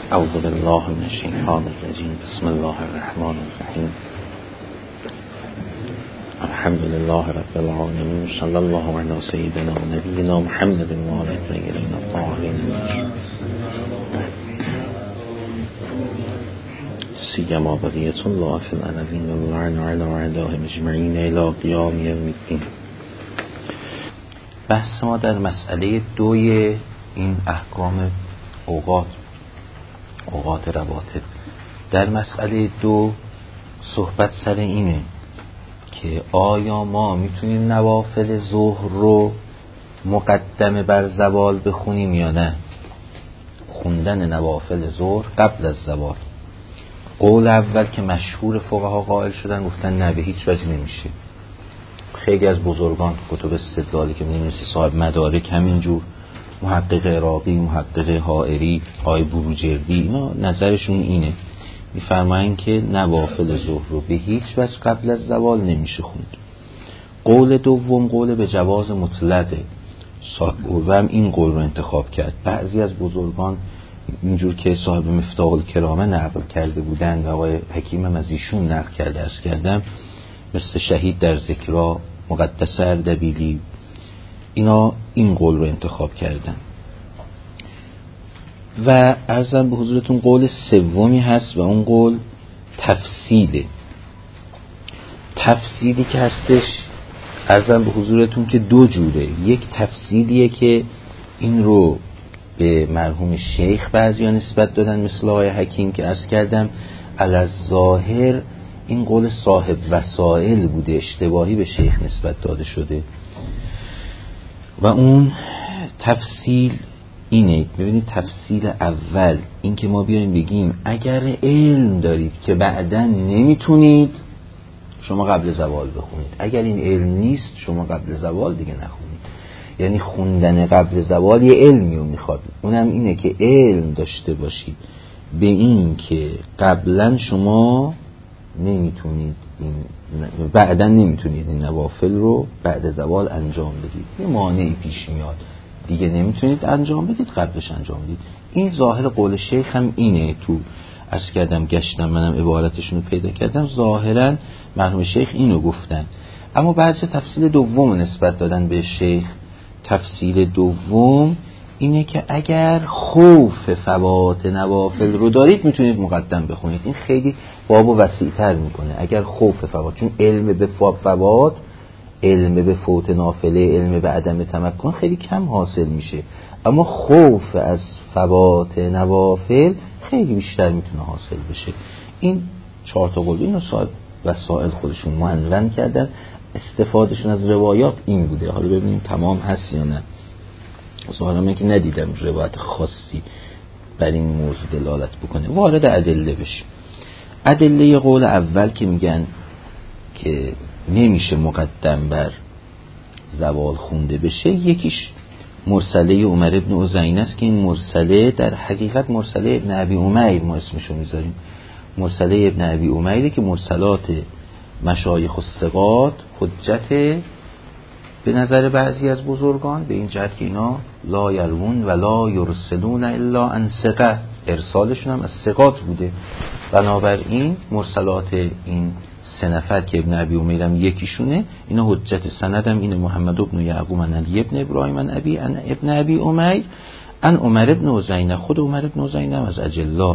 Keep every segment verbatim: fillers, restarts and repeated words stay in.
اعوذ بالله من الشیطان الرجیم. بسم الله الرحمن الرحیم. الحمد لله رب العالمین. صلی الله علی سیدنا و نبینا محمد و آله الطاهرین الطاهرین. سیما بقیة الله فی الارضین و اللعن علی اعدائهم اجمعین الی قیام یوم الدین. بحث ما در مسئله دوی این احکام اوقات اوقات رواتب. در مسئله دو صحبت سر اینه که آیا ما میتونیم نوافل ظهر رو مقدم بر زوال بخونیم یا نه. خوندن نوافل ظهر قبل از زوال. قول اول که مشهور فقها قائل شدن گفتن نه، به هیچ وجه نمیشه. خیلی از بزرگان کتب استدلالی که می‌نویسه صاحب مدارک همینجور، محقق عراقی، محقق حائری، آقای بروجردی، اینا نظرشون اینه، میفرمایند که نوافل ظهر رو به هیچ وجه قبل از زوال نمیشه خوند. قول دوم قول به جواز مطلقه. صاحب هم این قول رو انتخاب کرد. بعضی از بزرگان اینجور که صاحب مفتاح الکرامه نقل کرده بودن و آقای حکیم هم از ایشون نقل کرده است کردم، مثل شهید در ذکرا، مقدس اردبیلی، اینا این قول رو انتخاب کردن. و عرضم به حضورتون قول سومی هست و اون قول تفصیله. تفصیلی که هستش عرضم به حضورتون که دو جوره. یک تفصیلیه که این رو به مرحوم شیخ بعضیا نسبت دادن مثل آقای حکیم که عرض کردم الظاهر این قول صاحب وسائل بوده، اشتباهی به شیخ نسبت داده شده. و اون تفصیل اینه، ببینید تفصیل اول این که ما بیایم بگیم اگر علم دارید که بعداً نمیتونید شما قبل زوال بخونید، اگر این علم نیست شما قبل زوال دیگه نخونید. یعنی خوندن قبل زوال یه علمی رو میخواد، اونم اینه که علم داشته باشید به این که قبلا شما نمیتونید این بعدا نمیتونید این نوافل رو بعد زوال انجام بدید، یه مانعی پیش میاد دیگه نمیتونید انجام بدید، قبلش انجام بدید. این ظاهر قول شیخ هم اینه. تو عرض کردم گشتم منم عبارتشون رو پیدا کردم، ظاهرا مرحوم شیخ اینو گفتن. اما بعضی تفصیل دوم نسبت دادن به شیخ. تفصیل دوم اینه که اگر خوف فوات نوافل رو دارید میتونید مقدم بخونید. این خیلی بابو وسیع‌تر میکنه. اگر خوف فوات، چون علم به فوات، علم به فوت نافله، علم به عدم تمکن خیلی کم حاصل میشه، اما خوف از فوات نوافل خیلی بیشتر میتونه حاصل بشه. این چهار تا قول اینو صاحب وسائل خودشون معنون کردن. استفادهشون از روایات این بوده. حالا ببینیم تمام هست یا نه. ظاهرا من که ندیدم روایت خاصی بر این موضوع دلالت بکنه. وارد ادله بشیم. ادله قول اول که میگن که نمیشه مقدم بر زوال خونده بشه، یکیش مرسله عمر ابن عزینه است که این مرسله در حقیقت مرسله ابن ابی امیر ما اسمشو میذاریم. مرسله ابن ابی امیره که مرسلات مشایخ و ثقات حجت به نظر بعضی از بزرگان به این جهت که اینا لا یروون و لا یرسلون الا عن ثقه، ارسالشون هم از ثقات بوده. بنابراین مرسلات این سه نفر که ابن ابی امیر هم یکیشونه، اینا حجت. سندم اینه محمد ابن یعقوب عن علی ابن ابراهیم عن ابی عن ابن ابی امیر عن عمر ابن عزینه. خود عمر ابن عزینه هم از اجلاه،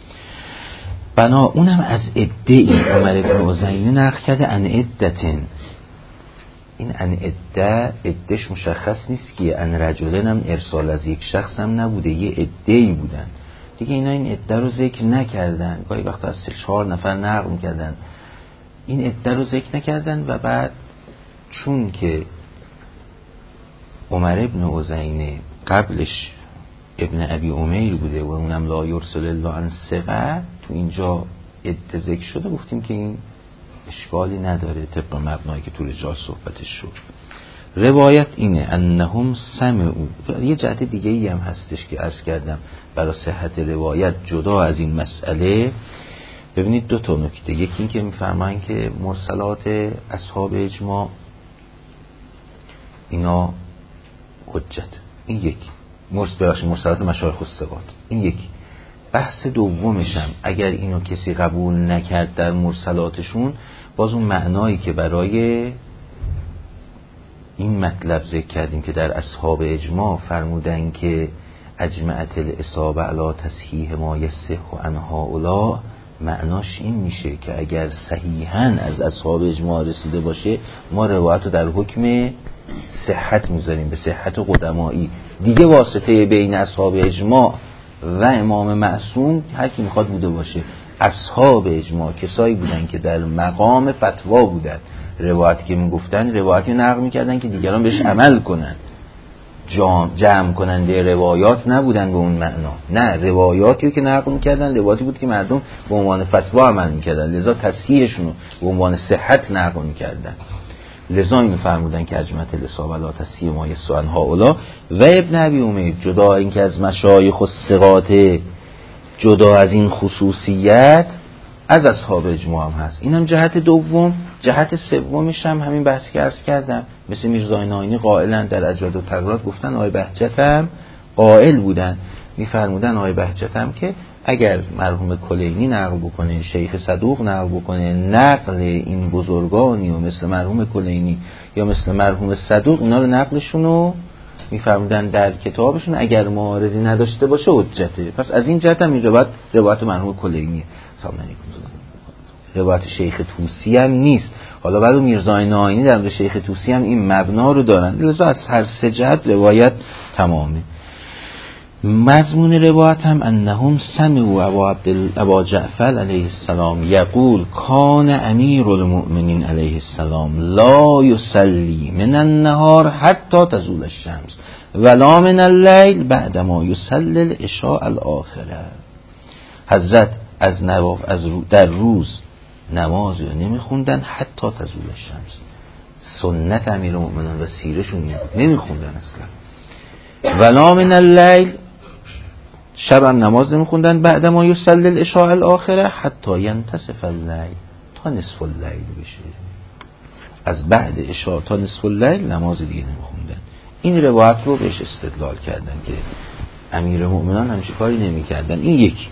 بنا اونم از عده. عمر ابن عزینه نقل کرده عن عدتن. این عن عده، عدهش مشخص نیست که عن رجلن هم ارسال از یک شخص هم نبوده، یه عده‌ای بودن دیگه. اینا این عده رو ذکر نکردن، گاهی وقتا از سه چهار نفر نقل می‌کردن، این عده رو ذکر نکردن. و بعد چون که عمر ابن عزینه قبلش ابن ابی امیر بوده و اونم لا یرسل الا عن ثقه، تو اینجا عده ذکر شده، گفتیم که این اشکالی نداره طبق مبنایی که تو رجال صحبتش شد. روایت اینه انهم سمعوا. یه جهت دیگه ای هم هستش که عرض کردم برای صحت روایت جدا از این مسئله. ببینید دو تا نکته. یکی این که میفرمایند که مرسلات اصحاب اجماع اینا حجت، این یکی. مرس بخش مرسلات مشایخ و ثقات، این یکی. بحث دومشم اگر اینو کسی قبول نکرد در مرسلاتشون، باز اون معنایی که برای این مطلب ذکر کردیم که در اصحاب اجماع فرمودن که اجمعت الاصابه علی تصحیح ما یصح عن هؤلاء، معناش این میشه که اگر صحیحاً از اصحاب اجماع رسیده باشه ما روایت رو در حکم صحت میذاریم، به صحت قدمایی. دیگه واسطه بین اصحاب اجماع و امام معصوم هر کی میخواد بوده باشه. اصحاب اجماع کسایی بودن که در مقام فتوا بودن، روایتی که میگفتن روایتی نقل میکردن که دیگران بهش عمل کنن، جمع کننده روایات نبودن به اون معنا. نه، روایاتی که نقل میکردن روایاتی بود که مردم به عنوان فتوا عمل میکردن، لذا تصحیحشون رو به عنوان صحت نقل میکردن. لذا اینو فرمودن که اجمعت الاصابه علی تصحیح ما یصح عن هؤلاء. و ابن ابی امیر جدا این که از مشایخ و ثقات، جدا از این خصوصیت از اصحاب اجماع هم هست. اینم جهت دوم. جهت سومش هم همین بحثی که عرض کردم، مثل میرزا ناینی قائلن در اجواد و تغییرات، گفتن آقای بهجت هم قائل بودن، میفرمودن آقای بهجت هم که اگر مرحوم کلینی نقل بکنه، شیخ صدوق نقل بکنه، نقل این بزرگانی و مثل مرحوم کلینی یا مثل مرحوم صدوق اینا رو نقلشون رو میفرمودن در کتابشون، اگر معارضی نداشته باشه حجته. پس از این جهت هم این روایت روایت مرحوم کلینی. سلام علیکم. روایت شیخ طوسی هم نیست. حالا بعد میرزا ناینی در شیخ طوسی هم این مبنا رو دارن، لذا از هر سه جهت روایت تمامه. مضمون روایت هم انهم سمعوا ابا عبد ابا جعفر علیه السلام یقول کان امیر المؤمنین علیه السلام لا یصلی من النهار حتی تزول الشمس ولا من اللیل بعدما یصلی العشاء الاخره. حضرت از نواف از رو در روز نماز رو نمیخوندن حتی تزول الشمس. سنت امیر المؤمنین و سیرشون نمیخوندن اصلا. ولا من اللیل، شب هم نماز نمیخوندن بعد ما یصلی العشاء الاخره حتی ینتصف اللیل، تا نصف اللیل بشه. از بعد عشاء تا نصف اللیل نماز دیگه نمیخوندن. این روایت رو بهش استدلال کردن که امیر المؤمنین همچین کاری نمیکردن. این یکی.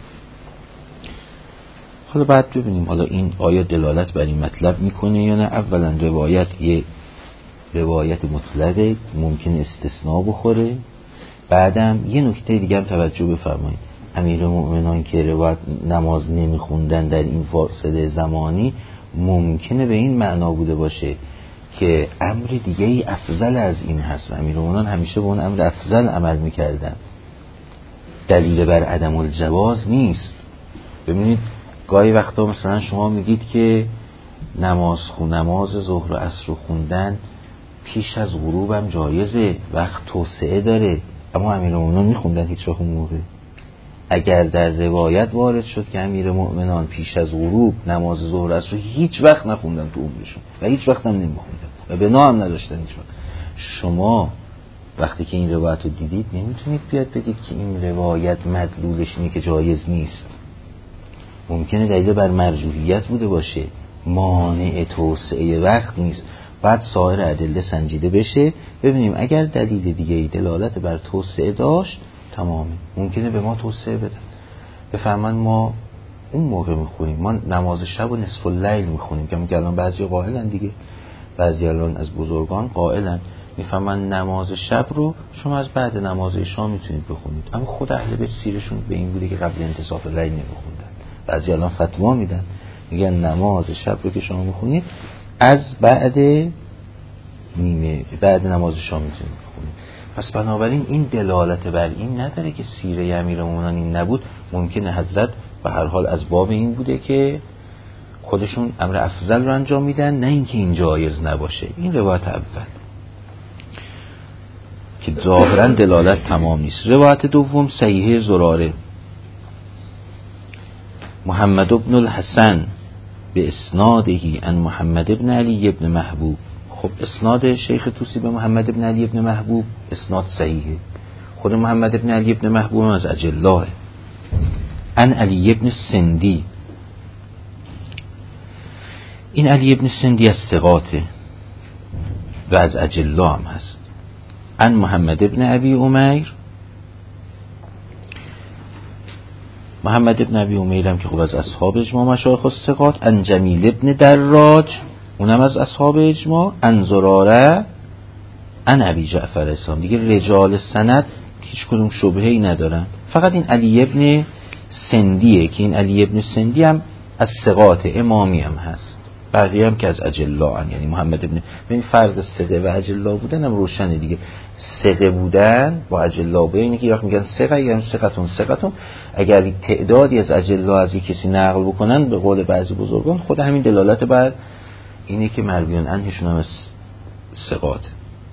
حالا بعد ببینیم حالا این آیا دلالت بر این مطلب میکنه یا نه. اولا روایت یه روایت مطلقه، ممکن استثناء بخوره. بعدم یه نکته دیگه هم توجه بفرمایید، امیر المؤمنین که روایت نماز نمیخوندن در این فاصله زمانی ممکنه به این معنا بوده باشه که امر دیگه ای افضل از این هست. امیر المؤمنین همیشه به اون امر افضل عمل میکردن، دلیل بر عدم الجواز نیست. ببینید گاهی وقتا مثلا شما میگید که نماز خون نماز ظهر و عصر خوندن پیش از غروبم جایزه، وقت توسعه داره، اما امیرالمؤمنین میخوندن هیچ وقت اون موقع. اگر در روایت وارد شد که امیرالمؤمنین پیش از غروب نماز ظهر عصر هیچ وقت نخوندن تو عمرشون و هیچ وقت هم نمیخوندن و بنا هم نداشتن هیچ وقت، شما وقتی که این روایت رو دیدید نمیتونید بیاد بگید که این روایت مدلولش اینه که جایز نیست. ممکنه دلیل بر مرجوحیت بوده باشه، مانع توسعه وقت نیست. بعد سایر ادله سنجیده بشه ببینیم اگر دلیل دیگه ای دلالت بر توسعه داشت تمامه، ممکنه به ما توسعه بدن، بفهمن ما اون موقع میخونیم، ما نماز شب و نصف اللیل میخونیم که میگه الان بعضی قائلن دیگه، بعضی الان از بزرگان قائلن میفهمن نماز شب رو شما از بعد نماز عشا میتونید بخونید، اما خود اهل بیت سیرشون به این بوده که قبل انتصاف لیل نمیخوندن. بعضی الان فتوا میدن میگن نماز شب رو که شما میخونید از بعد نیمه بعد نماز شام میتونید بخونید. پس بنابراین این دلالت بر این نداره که سیره امیرالمؤمنین این نبود. ممکنه حضرت به هر حال از باب این بوده که خودشون امر افضل رو انجام میدن، نه اینکه این جایز نباشه. این روایت اول که ظاهرا دلالت تمام نیست. روایت دوم صحیحه زراره، محمد بن الحسن به اسنادهی ان محمد بن علی ابن محبوب. خب اسناد شیخ طوسی به محمد بن علی ابن محبوب اسناد صحیحه. خود محمد بن علی ابن محبوب از اجلاه. ان علی ابن سندی، این علی ابن سندی از ثقاته و از اجلاه هم هست. ان محمد بن ابی امیر، محمد ابن ابی امیرم که خب از اصحاب اجماع مشایخ الثقات، ان جمیل ابن دراج اونم از اصحاب اجماع، ان زراره ان ابی جعفر الاسلام. دیگه رجال سند هیچ کدوم شبهه‌ای ندارن، فقط این علی ابن سندیه که این علی ابن سندی هم از ثقات امامی هم هست، بقیه هم که از اجلا ان، یعنی محمد ابن، ببین فرق ثقه و اجلا بودن هم روشنه دیگه. ثقه بودن با اجلا بودن اینه که یا میگن ثقه یا ثقتون ثقتون، اگر تعدادی از اجلا از یک کسی نقل بکنن به قول بعضی بزرگان، خود همین دلالت بر اینه که مرویان عنهشون هم از ثقات.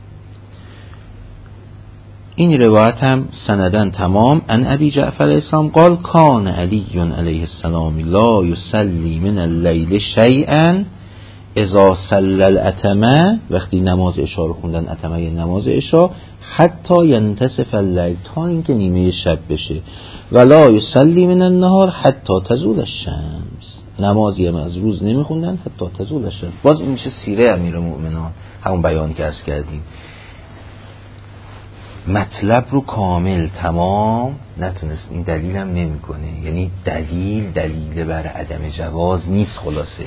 این روایت هم سندن تمام. ان ابی جعفر الاسلام قال کان علی علیه السلام لا یصلی من اللیل شیئا اذا صلی العتمه، وقتی نماز عشاء رو خوندن، عتمه یه نماز عشاء، حتی ینتصف اللیل، تا اینکه نیمه شب بشه، ولا یصلی من النهار حتی تزول الشمس، نمازی هم از روز نمیخوندن حتی تزول الشمس. باز این میشه سیره امیرالمؤمنین، همون بیان که عرض کردیم. مطلب رو کامل تمام نتونست، این دلیل هم نمی کنه، یعنی دلیل دلیل بر عدم جواز نیست. خلاصه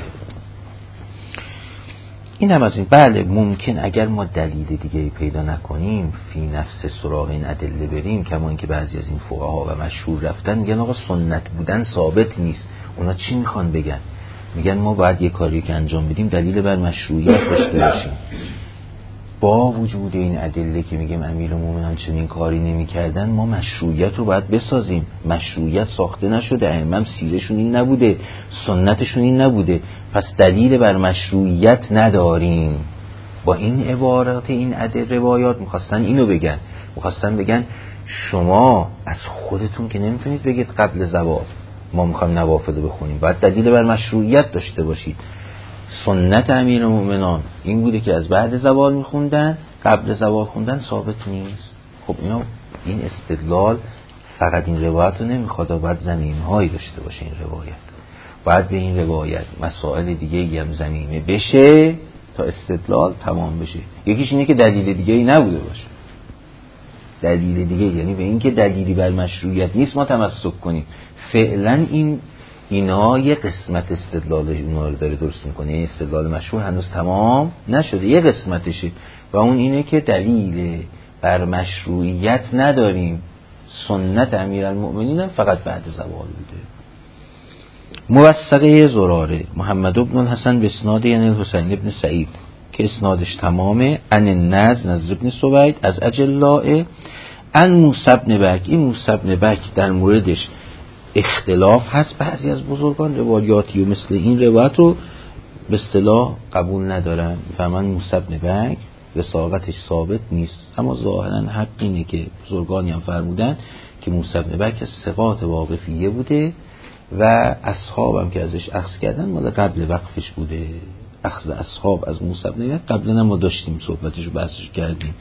این هم از این. بله ممکن اگر ما دلیل دیگه پیدا نکنیم فی نفس سراغ این ادله بریم، کما اینکه بعضی از این فقها و مشهور رفتن میگن آقا سنت بودن ثابت نیست. اونا چی میخوان بگن؟ میگن ما باید یه کاری که انجام بدیم دلیل بر مشروعیت داشته باشیم. با وجود این ادله که میگیم امیرالمومنین چنین کاری نمی‌کردن، ما مشروعیت رو باید بسازیم. مشروعیت ساخته نشده، ائمه سیرشون این نبوده، سنتشون این نبوده، پس دلیل بر مشروعیت نداریم. با این عبارات این ادله روایات می‌خواستن اینو بگن، می‌خواستن بگن شما از خودتون که نمیتونید بگید قبل زوال ما می‌خوایم نوافل رو بخونیم، باید دلیل بر مشروعیت داشته باشید. سنت امیرالمومنین این بوده که از بعد زوال میخوندن، قبل زوال خوندن ثابت نیست. خب اینا این استدلال فقط این روایت رو نمیخواد، باید زمینه‌هایی داشته باشه این روایت، باید به این روایت مسائل دیگه هم زمینه بشه تا استدلال تمام بشه. یکیش اینه که دلیل دیگه ای نبوده باشه، دلیل دیگه یعنی به این که دلیلی بر مشروعیت نیست ما تمسک کنیم. فعلا این اینا یه قسمت استدلالش اونا رو داره درست میکنه، این استدلال مشروع هنوز تمام نشده، یه قسمتشه و اون اینه که دلیل بر مشروعیت نداریم. سنت امیرالمؤمنین فقط بعد زوال بوده. موثقه زراره محمد ابن الحسن به اسناد یعنی الحسین ابن سعید که اسنادش تمامه، ان النز نضر ابن سوید از اجلاء، ان موسی ابن بک. این موسی ابن بک در موردش اختلاف هست، بعضی از بزرگان روایاتی و مثل این روایت رو به اصطلاح قبول ندارن، میفهمن موسی ابن بک وثاقتش ثابت نیست، اما ظاهرا حق اینه که بزرگانی هم فرمودن که موسی ابن بک ثقات واقفیه بوده و اصحاب هم که ازش اخذ کردن مال قبل وقفش بوده. اخذ اصحاب از موسی ابن بک قبلا هم ما داشتیم صحبتش رو بحثش کردیم.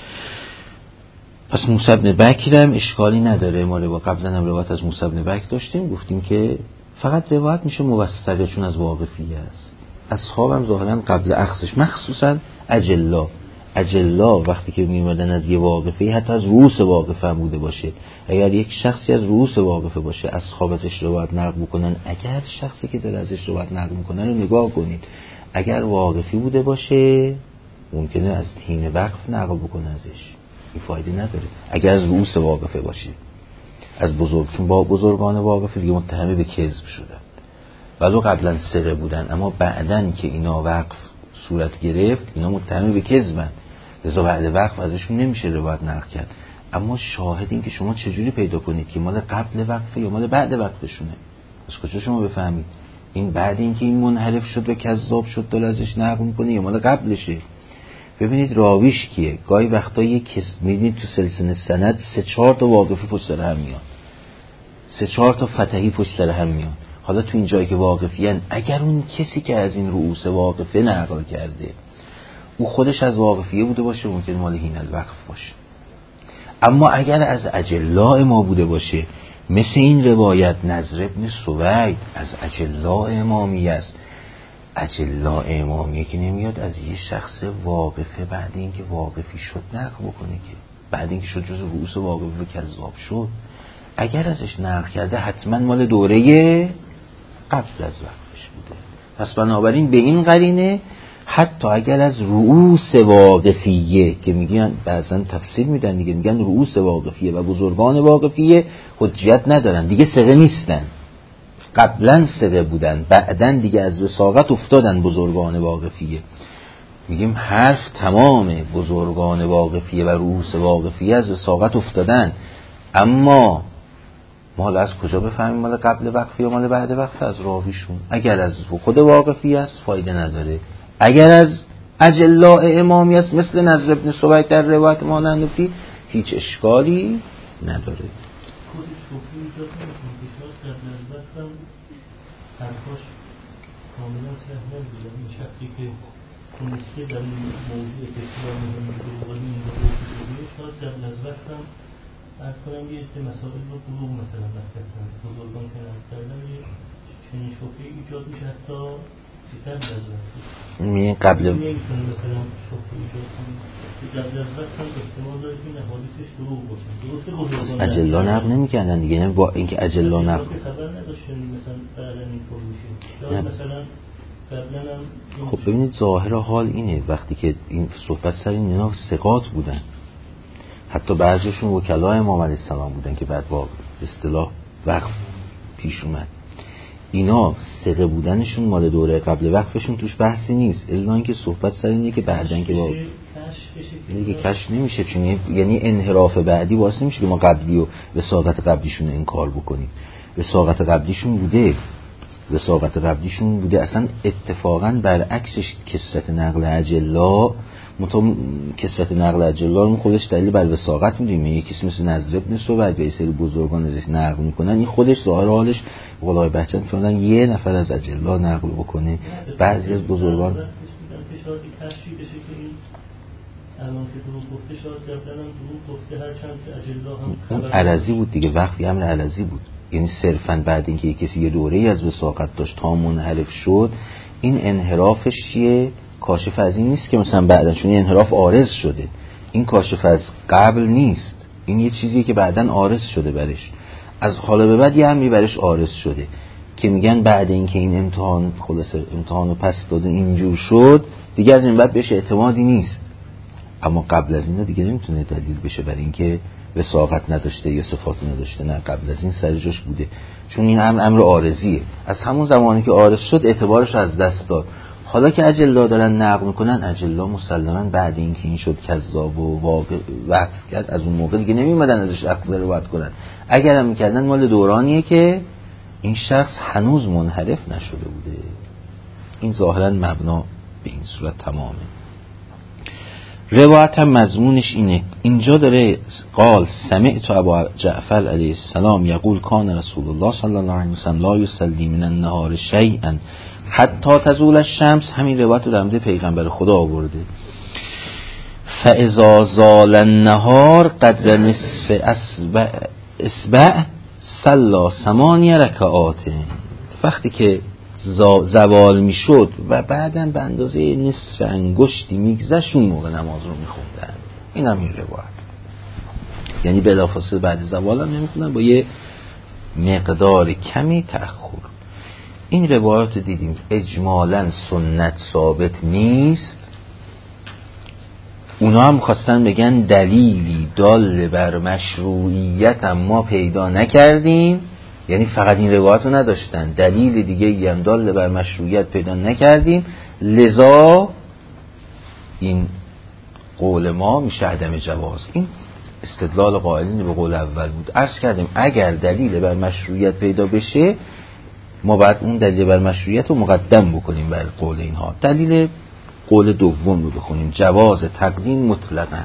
پس موسی ابن بکر هم اشکالی نداره، ما رو قبلا هم روایت از موسی ابن بکر داشتیم، گفتیم که فقط روایت میشه موثقه چون از واقفیه است. اصحاب هم ظاهرا قبل اخذش، مخصوصا اجلا اجلا وقتی که میمدن از یه واقفه، حتی از رؤوس واقفه هم بوده باشه، اگر یک شخصی از رؤوس واقفه باشه اصحاب ازش روایت نقل بکنن، اگر شخصی که داره ازش روایت نقل میکنن رو نگاه کنید، اگر واقفی بوده باشه ممکنه از حین وقف نقل بکنه ازش، این فایده نداره. اگر از رؤوس واقفه باشه، از بزرگ، چون با بزرگان واقفه دیگه متهمه به کذب شدن، ولو قبلا ثقه بودن اما بعدن که اینا وقف صورت گرفت اینا متهمه به کذبن، لذا بعد وقف ازشون نمیشه روایت نقل کرد. اما شاهد این که شما چجوری پیدا کنید که مال قبل وقفه یا مال بعد وقفشونه؟ از کجا شما بفهمید این بعد این که این منحرف شد و کذاب شد دل ازش نقل میکنه یا مال قبلشه؟ ببینید راویش کیه. گاهی وقتا یک کس میبینید تو سلسله سند سه چهار تا واقفی پشت سر هم میاد، سه چهار تا فتحی پشت سر هم میاد. حالا تو این جایی که واقفیان، اگر اون کسی که از این رؤوس واقفه نقل کرده او خودش از واقفیه بوده باشه ممکن مال هین الوقف باشه، اما اگر از اجلاء ما بوده باشه مثل این روایت نضر ابن سوید از اجلاء امامی است. اجلاء امامیه که نمیاد از یه شخص واقفه بعد این که واقفی شد نقل بکنه، که بعد این که شد جز رؤوس واقفه کذاب شد. اگر ازش نقل کرده حتما مال دوره قبل از وقتش بوده. پس بنابراین به این قرینه حتی اگر از رؤوس واقفیه که میگن بعضن تفسیر میدن دیگه، میگن رؤوس واقفیه و بزرگان واقفیه حجت ندارن دیگه، ثقه نیستن، قبلا ثقه بودن بعدن دیگه از وثاقت افتادن بزرگان واقفیه. میگیم حرف تمام بزرگان واقفیه و رؤوس واقفیه از وثاقت افتادن، اما ما حالا از کجا بفهمیم مال قبل وقفی یا مال بعد وقف؟ از راویشون. اگر از خود واقفی است فایده نداره، اگر از اجلاء امامی است مثل نضر ابن سوید در روایت مانندی هیچ اشکالی نداره. حرفاش کاملا صحیح نبوده. این شخصی که تونسته در موضوع بسیار مهم بزرگانی این رو بزرگی شاید در نزوست هم ارز کنم یه عده مسائل رو بلوغ مثلا مطرح کردن، بزرگان که نقل کردن یه چنین شبهه‌ای ایجاد میشه حتی بیشتر نزوستی می قبل نمیتونه مثلا شبهه ایجاد کنه که در نزوست هم احتمال داره که این احادیثش دروغ باشه. درسته بزرگان اجلا نقل نمی‌کردن دیگه، نه با اینکه اجلا نقل خبر نداشتن مثلا بعداً اینطور میشه یا مثلا قبلا هم. خب ببینید ظاهر حال اینه وقتی که این صحبت سر این اینا ثقات بودن، حتی بعضیشون وکلای امام علیه السلام بودن که بعد با اصطلاح وقف پیش اومد، اینا ثقه بودنشون مال دوره قبل وقفشون توش بحثی نیست، الا اینکه صحبت سر اینه که بعدن که با دیگه کشف نمیشه، چون یعنی انحراف بعدی واسه نمیشه که ما قبلی و وثاقت قبلیشون رو انکار بکنیم. وثاقت قبلیشون بوده، وثاقت قبلیشون بوده، اصلا اتفاقا برعکسش کثرت نقل اجلا، متو کثرت نقل اجلا رو خودش دلیل بر وثاقت میدونیم. یعنی کسی مثل نضر ابن سوید به سری بزرگان ازش نقل میکنن، این خودش ظاهر حالش قولای بهچن چون یه نفر از اجلا نقل بکنه، بعضی از بزرگان الان که دروغ گفته شاید قبلا هم دروغ گفته، هرچند که اجلا هم اون عرضی بود دیگه، وقتی امر عرضی بود، یعنی صرفا بعد اینکه کسی یه دوره‌ای از وثاقت داشت تا منحرف شد، این انحرافش چیه؟ کاشف از این نیست که مثلا بعدن چون این انحراف عارض شده، این کاشف از قبل نیست، این یه چیزیه که بعدن عارض شده برش، از حالا به بعد یه امری برش عارض شده که میگن بعد اینکه این امتحان خلاصه امتحانو پس داده اینجور شد دیگه از این بعد بهش اعتمادی نیست. اما قبل از این دیگه نمیتونه دلیل بشه برای اینکه وثاقت نداشته یا صفات نداشته، نه قبل از این سر جاش بوده، چون این امر امر عارضیه، از همون زمانی که عارض شد اعتبارش از دست داد. حالا که اجلا دارن نقل میکنن، اجلا مسلماً بعد اینکه این شد کذاب و واقع وقف کرد، از اون موقع دیگه نمیمدن ازش اخذ روایت کنن، اگر هم میکردن مال دورانیه که این شخص هنوز منحرف نشده بوده. این ظاهراً مبنا به این صورت تمامه. روایت هم مضمونش اینه، اینجا داره قال سمعت ابا جعفر علیه السلام یقول کان رسول الله صلی الله علیه وسلم لا یصلی من النهار شیئا حتی تزول الشمس، همین روایت در مورد پیغمبر خدا آورده. فاذا زال النهار قدر نصف اصبع اصبع صلی ثمانی رکعات، وقتی که زوال میشد و بعدم به اندازه نصف انگشتی میگذشت اون موقع نماز رو میخوندن. این هم این روایت، یعنی بلافاصله بعد زوال هم نمیخوندن، با یه مقدار کمی تأخر. این روایت دیدیم اجمالا سنت ثابت نیست، اونا هم خواستن بگن دلیلی دال بر مشروعیت هم ما پیدا نکردیم، یعنی فقط این روایت رو نداشتن، دلیل دیگه هم دال بر مشروعیت پیدا نکردیم، لذا این قول ما میشه عدم جواز. این استدلال قائلین به قول اول بود. عرض کردیم اگر دلیل بر مشروعیت پیدا بشه ما باید اون دلیل بر مشروعیت رو مقدم بکنیم بر قول اینها. دلیل قول دوم رو بخونیم، جواز تقدیم مطلقاً.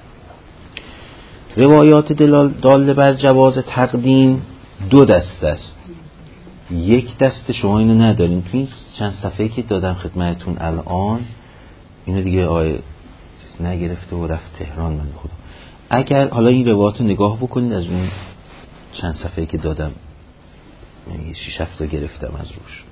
روایات دال بر جواز تقدیم دو دست است، یک دست شما اینو نداریم، تو این چند صفحه‌ای که دادم خدمتتون الان اینو دیگه آیه نگرفته و رفت تهران من خدا. اگر حالا این روایات رو نگاه بکنید از اون چند صفحه‌ای که دادم، یعنی شش هفت تا گرفتم از روش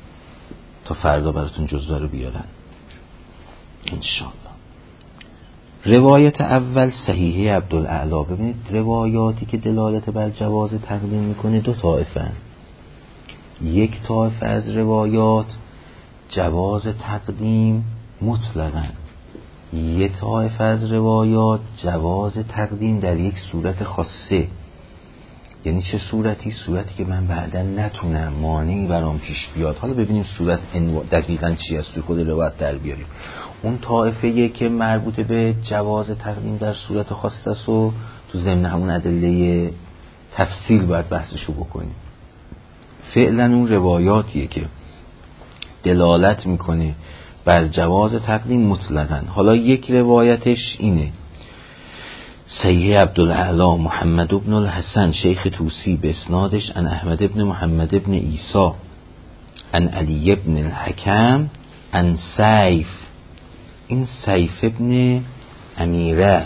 تا فردا براتون جزوه رو بیارن انشاءالله. روایت اول صحیحه عبدالاعلی. ببینید روایاتی که دلالت بر جواز تقدیم میکنه دو طایفه. یک طایفه از روایات جواز تقدیم مطلقاً، یک طایفه از روایات جواز تقدیم در یک صورت خاصه. یعنی چه صورتی؟ صورتی که من بعدا نتونم، مانعی برام پیش بیاد. حالا ببینیم صورت دقیقاً چی است توی خود روایت در بیاریم. اون طایفه که مربوط به جواز تقدیم در صورت خاصه است و تو ضمن همون ادله تفصیل باید بحثشو بکنیم. فعلا اون روایاتیه که دلالت میکنه بر جواز تقدیم مطلقاً. حالا یک روایتش اینه: صحیح عبدالاعلی محمد بن الحسن شیخ توسی به اسنادش عن احمد بن محمد بن عیسی عن علی بن الحکم عن سیف. این سیف ابن امیره،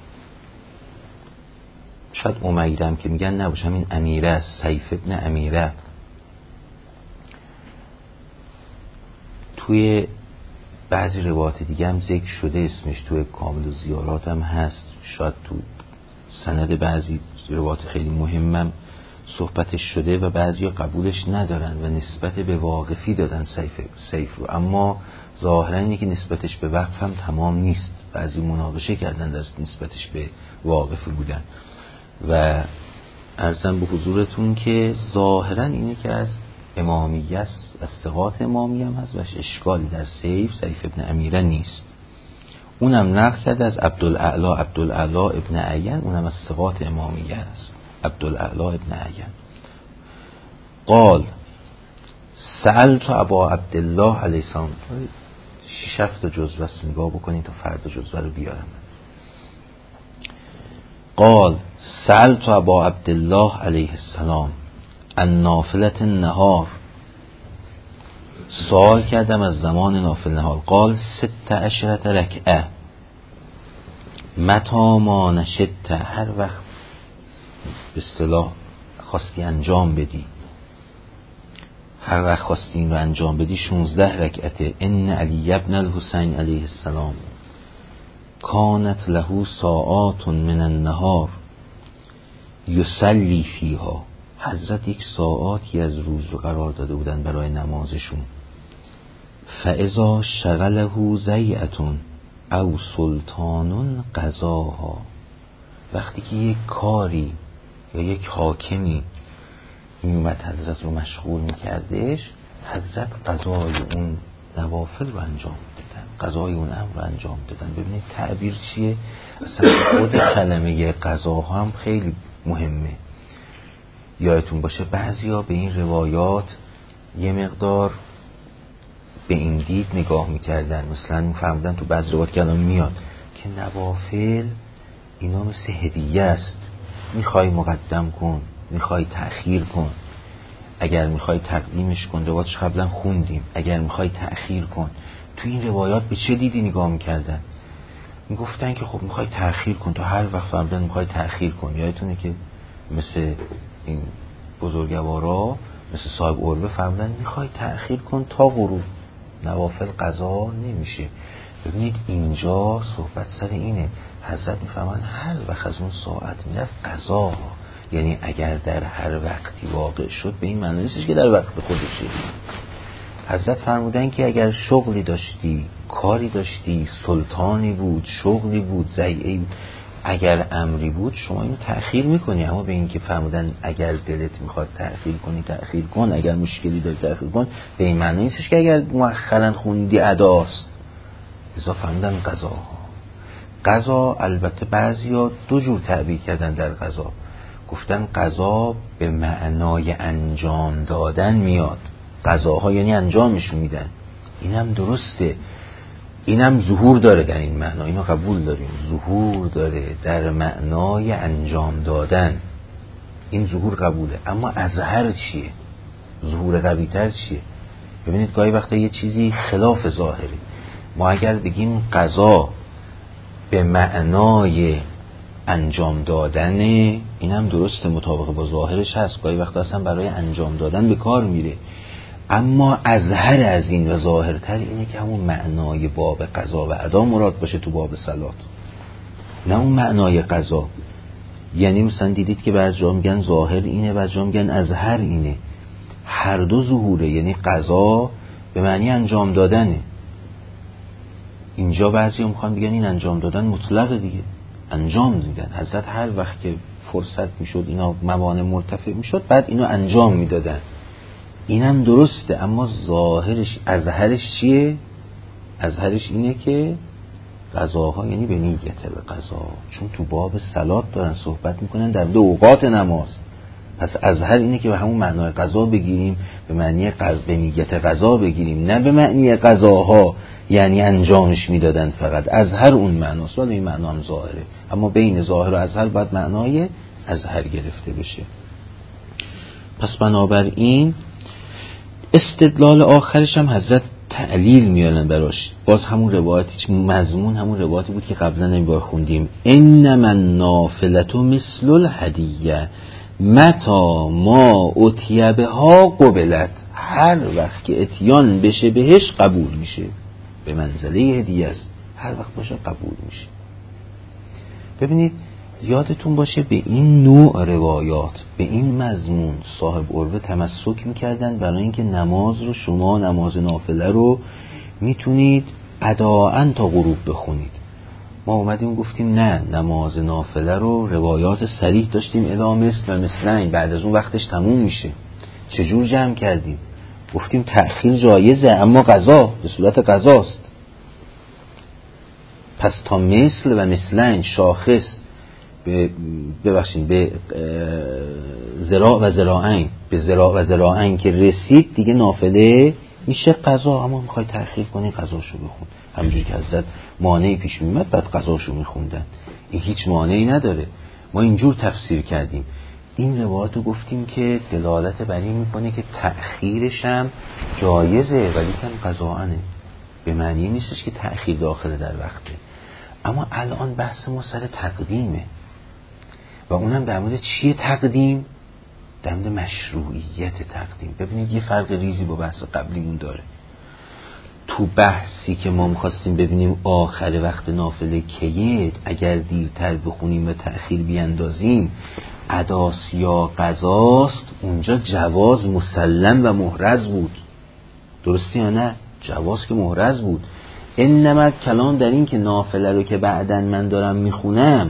شاید امیرم که میگن نباشم، این امیره است، سیف ابن امیره. توی بعضی روایات دیگه هم ذکر شده اسمش، توی کامل الزیارات هم هست، شاید تو سند بعضی روایات خیلی مهمم صحبتش شده و بعضی قبولش ندارن و نسبت به واقفی دادن سیف, سیف رو، اما ظاهرا اینه که نسبتش به وقف هم تمام نیست. بعضی مناقشه کردن در نسبتش به واقفی بودن و عرضم به حضورتون که ظاهرا اینه که از امامیه است، از ثقات امامیه هم هست و اشکالی در سیف سیف ابن امیره نیست. اونم نقل کرده از عبدالاعلی عبدالاعلی ابن عین، اونم از ثقات امامیه است، عبدالاعلی ابن عین. قال سألت ابا عبدالله علیه السلام. شش هفت جزوه است، نگاه بکنید تا فردا جزوه رو بیارم. قال سألت ابا عبدالله علیه السلام عن نافلة النهار. سوال کردم از زمان نافل نهار. قال ست عشرة رکعه متا ما نشدت، هر وقت به اصطلاح خواستی انجام بدی، هر وقت خواستی این رو انجام بدی شانزده رکعته. ان علی ابن الحسین علیه السلام کانت له ساعات من النهار یصلی فیها. حضرت یک ساعاتی از روز رو قرار داده بودن برای نمازشون. فاذا شغله ضیعة او سلطان قضاها. وقتی که یک کاری یا یک حاکمی میومد حضرت رو مشغول میکردش، حضرت قضای اون نوافل رو انجام دادن، قضای اون امر رو انجام دادن. ببینید تعبیر چیه؟ اصلا خود کلمه قضا هم خیلی مهمه. یادتون باشه بعضیا به این روایات یه مقدار به این دید نگاه میکردن، مثلا میفهمدن تو بعض روایات که الان میاد که نوافل اینا مثل هدیه است، میخوای مقدم کن، میخوای تأخیر کن، اگر میخوای تقدیمش کن. روایاتش قبلا خوندیم، اگر میخوای تأخیر کن. تو این روایات به چه دیدی نگاه میکردن؟ میگفتن که خب میخوای تأخیر کن، تو هر وقت فهمدن میخوای تأخیر کن. یادتونه که مثل این بزرگوارا مثل صاحب عروه فهمدن میخوای تأخیر کن تا غروب، نوافل قضا نمیشه. ببینید اینجا صحبت سر اینه، حضرت میفهمن هر وقت از اون ساعت میرفت قضا، یعنی اگر در هر وقتی واقع شد به این معنی نیستش که در وقت خودشه. حضرت فرمودن که اگر شغلی داشتی، کاری داشتی، سلطانی بود، شغلی بود، ضیعه‌ای بود، اگر امری بود شما اینو تأخیر میکنی. اما به این که فرمودن اگر دلت میخواد تأخیر کنی تأخیر کن، اگر مشکلی داری تأخیر کن، به این معنی نیستش که اگر مؤخرا خوندی اداست. لذا فرمودن قضا. قضا البته بعضیا دو جور تعبیر کردن در قضا. گفتن قضا به معنای انجام دادن میاد، قضاها یعنی انجامشون میدن. اینم درسته، اینم ظهور داره در این معنا، اینو قبول داریم، ظهور داره در معنای انجام دادن، این ظهور قبوله. اما اظهر چیه؟ ظهور قوی‌تر چیه؟ ببینید گاهی وقتا یه چیزی خلاف ظاهره. ما اگر بگیم قضا به معنای انجام دادنه، اینم درسته، مطابق با ظاهرش هست، گاهی وقتا اصلا برای انجام دادن به کار میره. اما اظهر از این و ظاهرتر اینه که همون معنای باب قضا و ادا مراد باشه تو باب صلات. نه اون معنای قضا. یعنی مثلا دیدید که بعضی جا میگن ظاهر اینه، بعضی جا میگن اظهر اینه، هر دو ظهوره. یعنی قضا به معنی انجام دادنه. اینجا بعضی هم میخوان بگن این انجام دادن مطلقه دیگه، انجام میدن. حضرت هر وقت که فرصت میشد اینا موانع مرتفع میشد بعد اینو انجام میدادن. اینم درسته، اما ظاهرش اظهرش چیه؟ اظهرش اینه که قضاها یعنی به نیت به قضا، چون تو باب صلات دارن صحبت میکنن در دو اوقات نماز. پس اظهر اینه که به همون معنای قضا بگیریم، به معنی قضا، به نیت قضا بگیریم، نه به معنی قضاها یعنی انجامش میدادن فقط. اظهر اون معناست، ولی این معنا هم ظاهره، اما بین ظاهر و اظهر باید معنای اظهر گرفته بشه. پس بنابراین استدلال آخرش هم حضرت تعلیل میارن براش، باز همون روایتی، مضمون همون روایتی بود که قبلا نمیبار خوندیم. انما النافلة مثل الهدیه متا ما اتیه بها قبلت. هر وقت که اتیان بشه بهش قبول میشه، به منزله هدیه است، هر وقت باشه قبول میشه. ببینید یادتون باشه به این نوع روایات، به این مضمون صاحب عروه تمسک میکردن برای اینکه نماز رو، شما نماز نافله رو میتونید اداءً تا غروب بخونید. ما اومدیم گفتیم نه، نماز نافله رو روایات صریح داشتیم الا مثل و مثلن، بعد از اون وقتش تموم میشه. چجور جمع کردیم؟ گفتیم تأخیر جایزه اما قضا به صورت قضاست. پس تا مثل و مثلن شاخص ببخشید به ذراع و ذراعین، به ذراع و ذراعین که رسید دیگه نافله میشه قضا. اما میخوای تأخیر کنی قضاشو بخون، همونجوری که حضرت مانعی پیش میومد بعد قضاشو میخوندن. این هیچ مانعی نداره. ما اینجور تفسیر کردیم. این روایتو گفتیم که دلالت بر این میکنه که تأخیرش هم جایزه ولی کن قضاعنه، به معنی نیستش که تأخیر داخل در وقته. اما الان بحث ما سر تقدیمه و اونم در مورد چیه تقدیم؟ در مورد مشروعیت تقدیم. ببینید یه فرق ریزی با بحث قبلیمون داره. تو بحثی که ما می‌خواستیم ببینیم آخر وقت نافله کیه، اگر دیرتر بخونیم و تأخیر بیاندازیم اداس یا قضاست، اونجا جواز مسلم و محرز بود. درستی یا نه؟ جواز که محرز بود. انما کلام در این که نافله رو که بعدن من دارم میخونم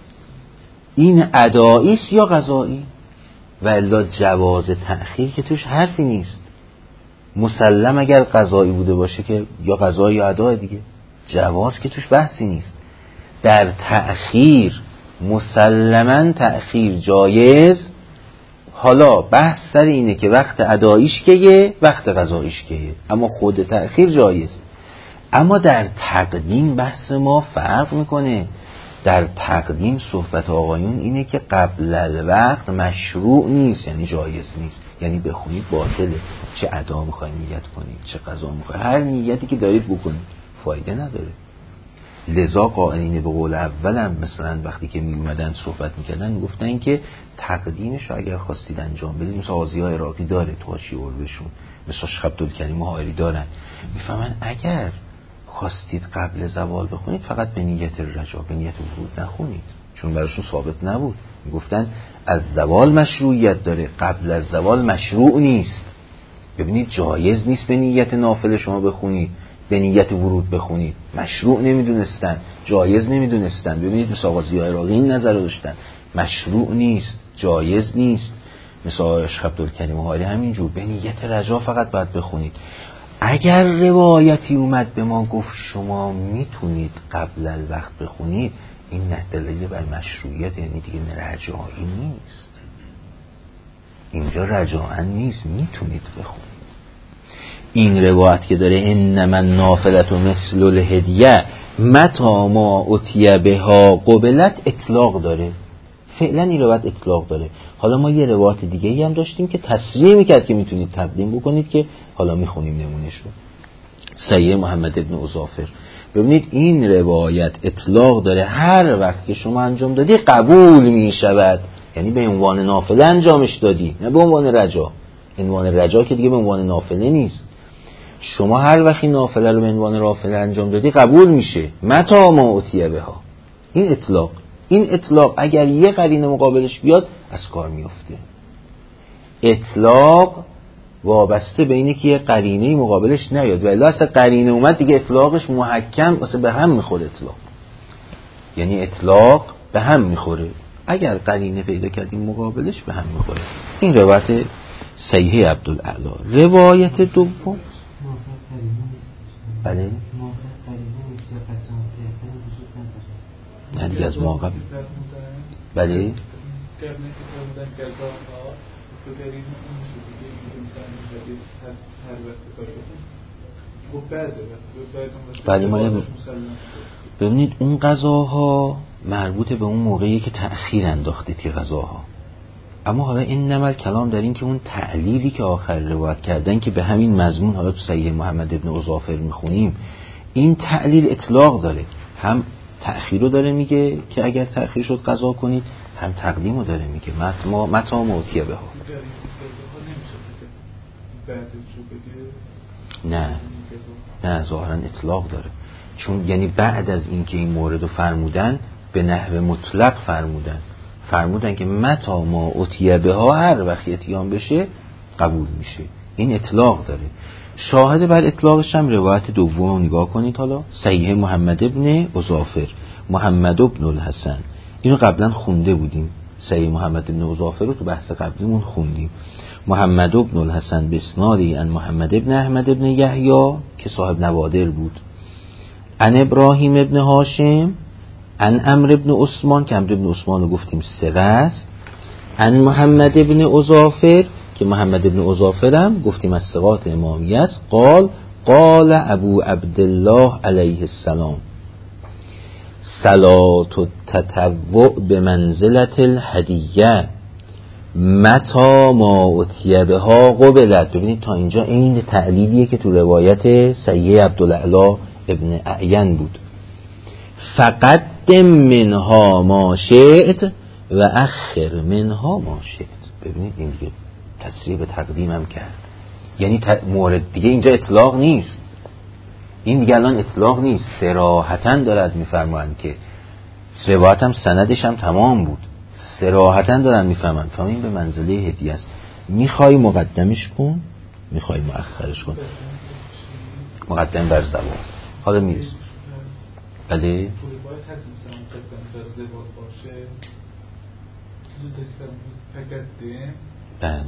این اداییست یا قضایی، و الا جواز تأخیر که توش حرفی نیست. مسلم اگر قضایی بوده باشه که یا قضایی یا ادا دیگه، جواز که توش بحثی نیست. در تأخیر مسلماً تأخیر جایز. حالا بحث سر اینه که وقت اداییش کیه، وقت قضاییش کیه، اما خود تأخیر جایز. اما در تقدیم بحث ما فرق میکنه. در تقدیم صحبت آقایون اینه که قبل الوقت مشروع نیست، یعنی جایز نیست، یعنی بخونید باطله. چه ادا میخواید نیت کنید، چه قضا میخواید، هر نیتی که دارید بکنید فایده نداره. لذا قائلین به قول اولم مثلا وقتی که می اومدن صحبت میکردن میگفتن که تقدیمش رو اگر خواستید انجام بدید، مثل آزیای عراقی داره تو حاشیه عروهشون، مثل شیخ عبدالکریم حائری دارن، میفهمن اگر خواستید قبل زوال بخونید فقط به نیت رجا، به نیت ورود نخونید، چون براشون ثابت نبود. میگفتن از زوال مشروعیت داره، قبل از زوال مشروع نیست. ببینید جایز نیست به نیت نافله شما بخونید، به نیت ورود بخونید. مشروع نمیدونستن، جایز نمیدونستن. ببینید مثل آقا ضیاء عراقی این نظر رو داشتن، مشروع نیست، جایز نیست. مثل آقا شیخ عبدالکریم حائری همینجور، به نیت رجا فقط باید بخونید. اگر روایتی اومد به ما گفت شما میتونید قبل الوقت بخونید، این نه دلیل بر مشروعیت، یعنی دیگه رجایی نیست. اینجا رجاء نیست، میتونید بخونید. این روایت که داره انما النافلة مثل الهدیه متا ما اتیه بها قبلت، اطلاق داره. فعلا این روایت اطلاق داره. حالا ما یه روایت دیگه ای هم داشتیم که تصریح میکرد که میتونید تقدیم بکنید، که حالا میخونیم نمونهش رو. سید محمد ابن اظافر. ببینید این روایت اطلاق داره، هر وقت که شما انجام دادی قبول میشود، یعنی به عنوان نافله انجامش دادی، نه به عنوان رجا. عنوان رجا که دیگه به عنوان نافله نیست. شما هر وقتی نافله رو به عنوان نافله انجام دادی قبول میشه. متا ما اتیه بها، این اطلاق این اطلاق اگر یه قرینه مقابلش بیاد از کار میفته. اطلاق وابسته به اینه که یه قرینه مقابلش نیاد و الا اصلا قرینه اومد دیگه اطلاقش محکم واسه به هم میخوره. اطلاق یعنی اطلاق به هم میخوره، اگر قرینه پیدا کردیم مقابلش به هم میخوره. این روایت صحیح عبدالاعلی. روایت دوم بله نه دیگه از موقع بله بله ماله. ببینید اون قضاها مربوط به اون موقعی که تأخیر انداختید که قضاها، اما حالا این نمال کلام در این که اون تعلیلی که آخر روایت کردن که به همین مضمون حالا تو صحیح محمد ابن اظافر میخونیم، این تعلیل اطلاق داره، هم تأخیر رو داره میگه که اگر تأخیر شد قضا کنید، هم تقدیم رو داره میگه متا متا موتیه به ها. نه نه ظاهرا اطلاق داره، چون یعنی بعد از اینکه این مورد رو فرمودن به نحو مطلق فرمودن فرمودن که متا ما اوتیه به ها، هر وقت اتیان بشه قبول میشه. این اطلاق داره. شاهد بر اطلاقش هم روایت دوم نگاه کنید. حالا صحیح محمد ابن اظافر، محمد ابن الحسن، اینو قبلا خونده بودیم. صحیح محمد ابن اظافر رو تو بحث قبلیمون خوندیم. محمد ابن الحسن بسنادی ان محمد ابن احمد ابن یحیی که صاحب نوادر بود، ان ابراهیم ابن هاشم، ان عمرو ابن عثمان که عمرو ابن عثمان رو گفتیم ثقه است، ان محمد ابن اظافر که محمد ابن اظافر هم گفتیم از ثقات امامیه است، قال قال ابو عبدالله علیه السلام صلاة التطوع به منزلت الهدیه متا ما اتیه بها قبلت. ببینید تا اینجا این تعلیلیه که تو روایت صحیح عبدالاعلی ابن اعین بود. فقدم منها ما شئت و اخر منها ما شئت. ببینید این دیگه تصریح به تقدیم هم کرد، یعنی مورد دیگه اینجا اطلاق نیست، این دیگه الان اطلاق نیست، صراحتاً دارد میفرمایند که روایت هم سندش هم تمام بود، صراحتاً دارن میفهمن تا این به منزله هدیه است. میخوای مقدمش کن، میخوای مؤخرش کن، مقدم بر زبان. حالا میرسیم بله بله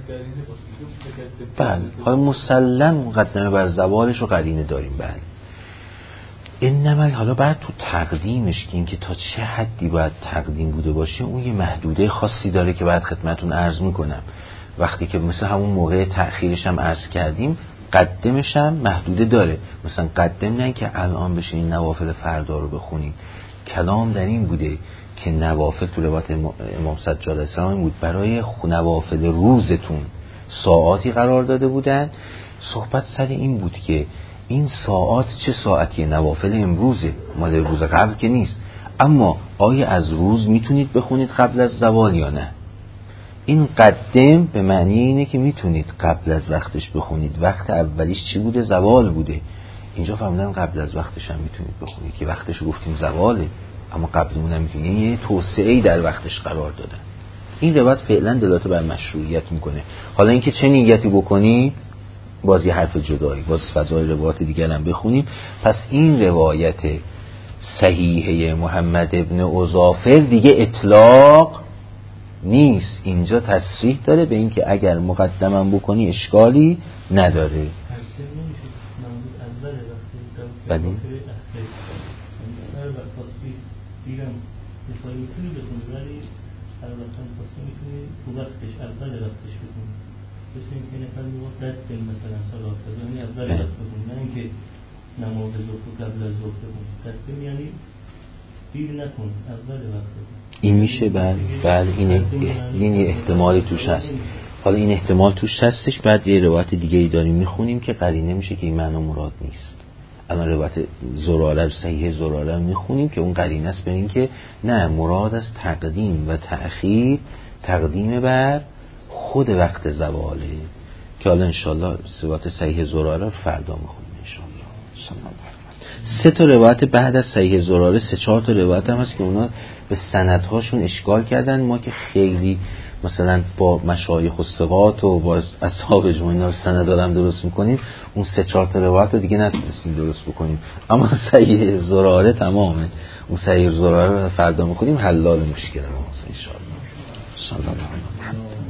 بله حالا مسلم مقدمه بر زوالش رو قرینه داریم. بله این نمال حالا بعد تو تقدیمش که این که تا چه حدی باید تقدیم بوده باشه، اون یه محدوده خاصی داره که بعد خدمتون عرض میکنم. وقتی که مثل همون موقع تأخیرش هم عرض کردیم، قدمش هم محدوده داره. مثلا قدم نه که الان بشین نوافل فردا رو بخونیم، کلام در این بوده که نوافل تو روایت امام سجاد السلام بود برای نوافل روزتون ساعاتی قرار داده بودن. صحبت سر این بود که این ساعات چه ساعتی، نوافل امروزه، مال روز قبل که نیست، اما آیا از روز میتونید بخونید قبل از زوال یا نه؟ این قدم به معنی اینه که میتونید قبل از وقتش بخونید. وقت اولیش چی بوده؟ زوال بوده. اینجا فهمیدن قبل از وقتش هم میتونید بخونید که وقتش گفتیم زواله، اما قبلمون هم میتونید، یعنی یه توسعه‌ای در وقتش قرار دادن. این روایت فعلا دلالت بر مشروعیت میکنه. حالا اینکه چه نیتی بکنید باز یه حرف جدایی، باز فضای روایت دیگر هم بخونیم. پس این روایت صحیحه محمد ابن اظافر دیگه اطلاق نیست، اینجا تصریح داره به این که اگر مقدمم بکنی اشکالی نداره. بله مثل اینکه نفر میگفت دست مثلا صلات یعنی اول وقت بخون، نه اینکه نماز ظهر قبل از ظهر بخون. دست یعنی دیر نکن، اول وقت بخون. این میشه. بله بله این این احتمال توش هست. حالا این احتمال توش هستش. بعد یه روایت دیگه ای داریم میخونیم که قرینه میشه که این معنی مراد نیست. الان روایت زراره صحیح زراره میخونیم که اون قرینه است بر این که نه، مراد از تقدیم و تأخیر تقدیم بر خود وقت زواله، که حالا انشالله صفات صحیح زراره رو فردا میخونیم انشالله. سه تا روایت بعد از صحیح زراره، سه چهار تا روایت هم هست که اونا به سندهاشون اشکال کردن. ما که خیلی مثلا با مشایخ و ثقات و با اصحاب اجماع اینا رو سند دارم درست میکنیم، اون سه چهار تا روایت رو دیگه نتونستیم درست بکنیم. اما صحیح زراره تمامه، اون صحیح زراره رو فردا میکنیم حلال مشکل ما ان شاء الله.